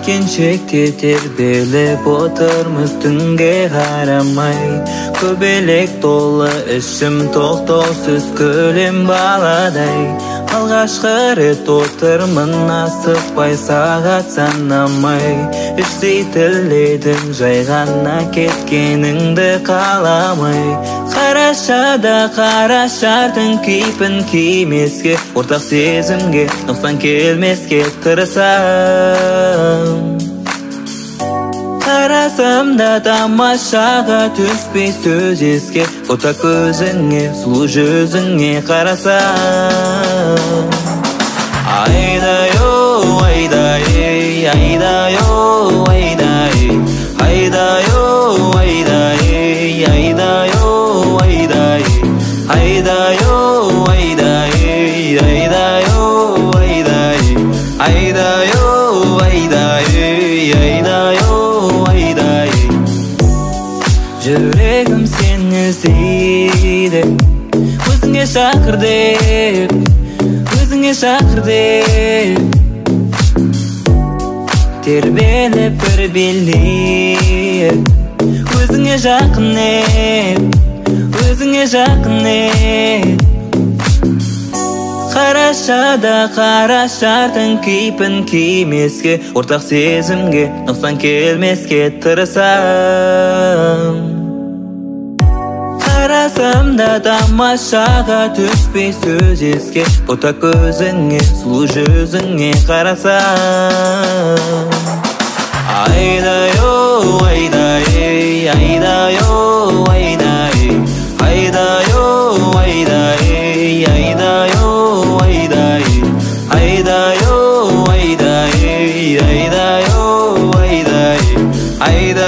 Жеткенчекте тербелеп отырмыз түнге қарамай. Көбелек толы ішім тоқтаусыз көлем баладай. Алғашқы рет отырмын асықпай сағат санамай. Іштей тіледім жай ғана кеткеніңді қаламай. Қарашада қарашардың кейпін кимеске, ортақ сезімге нұқсан келмеске тырысам. Қарасам да тамашаға түспей сөз еске, ота көзіңе, сұлу жүзіңе қарасам. Айдай-оу, айдай, айдай-оу, айдай, айдай-оу, айдай, айдай-оу, айдай, айдай-оу, айдай, айдай-оу, айдай, айдай-оу, айдай, айдай-оу, айдай. Жүрегім сені іздейді, өзіңе шақыр деп, өзіңе шақыр деп. Тербеліп бір билеп, өзіңе жақын ет, өзіңе жақын ет. Қарашада қарашардың кейпін кимеске, ортақ сезімге нұқсан келмеске тырысам. Қарасам да тамашаға түспей сөз еске, ота көзіңе, сұлу жүзіңе қарасам. Айдай-оу, айдай, айдай-оу, айдай, айдай-оу, айдай, айдай-оу, айдай, айдай-оу, айдай, айдай-оу, айдай, айдай.